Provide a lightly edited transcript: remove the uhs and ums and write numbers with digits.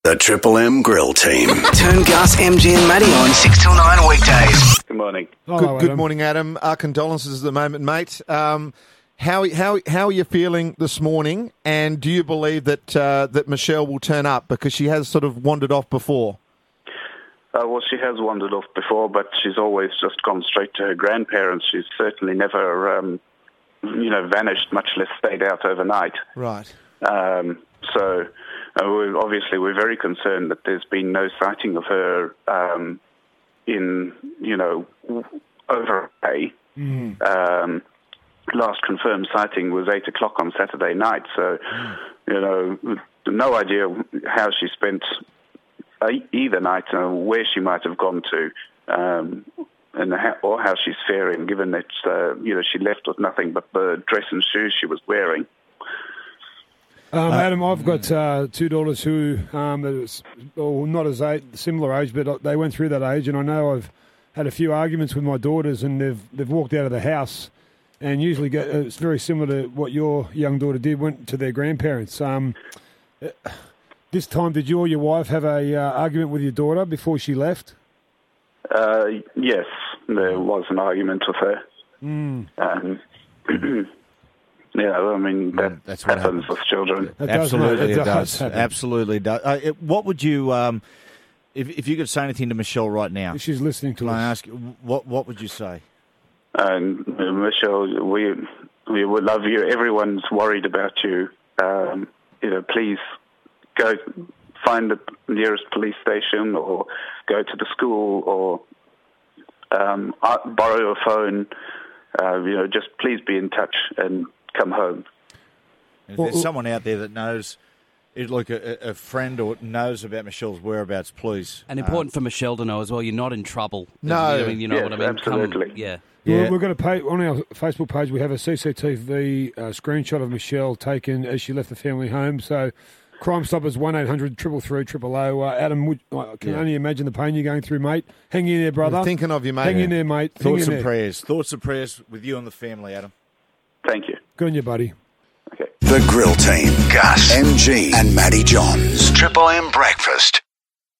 The Triple M Grill Team. Turn Gus, MG and Matty on 6 till 9 weekdays. Good morning. Good morning, Adam. Our condolences at the moment, mate. How are you feeling this morning? And do you believe that Michelle will turn up, because she has sort of wandered off before? Well, she has wandered off before, but she's always just gone straight to her grandparents. She's certainly never, vanished, much less stayed out overnight. Right. We're very concerned that there's been no sighting of her over a day. Last confirmed sighting was 8 o'clock on Saturday night. So, no idea how she spent either night or where she might have gone to, or how she's faring, given that she left with nothing but the dress and shoes she was wearing. Adam, I've got two daughters who not as similar age, but they went through that age, and I know I've had a few arguments with my daughters, and they've walked out of the house, and usually it's very similar to what your young daughter did, went to their grandparents. This time, did you or your wife have a argument with your daughter before she left? Yes, there was an argument with her. That happens with children. Absolutely, it does. Absolutely does. What would you, if you could say anything to Michelle right now? If she's listening to us. I ask, what would you say? Michelle, we would love you. Everyone's worried about you. Please go find the nearest police station, or go to the school, or borrow a phone. Just please be in touch and come home. If there's someone out there that knows, like a friend or knows about Michelle's whereabouts, please. And important for Michelle to know as well, you're not in trouble. No. What I mean? Absolutely. Yeah. We're going to pay on our Facebook page. We have a CCTV screenshot of Michelle taken as she left the family home. So, Crime Stoppers 1-800-333-000. Adam, I can only imagine the pain you're going through, mate. Hang in there, brother. We're thinking of you, mate. Hang in there, mate. Thoughts and prayers. Thoughts and prayers with you and the family, Adam. Thank you. Good on you, buddy. The Grill Team. Gus, MG and Matty Johns. Triple M Breakfast.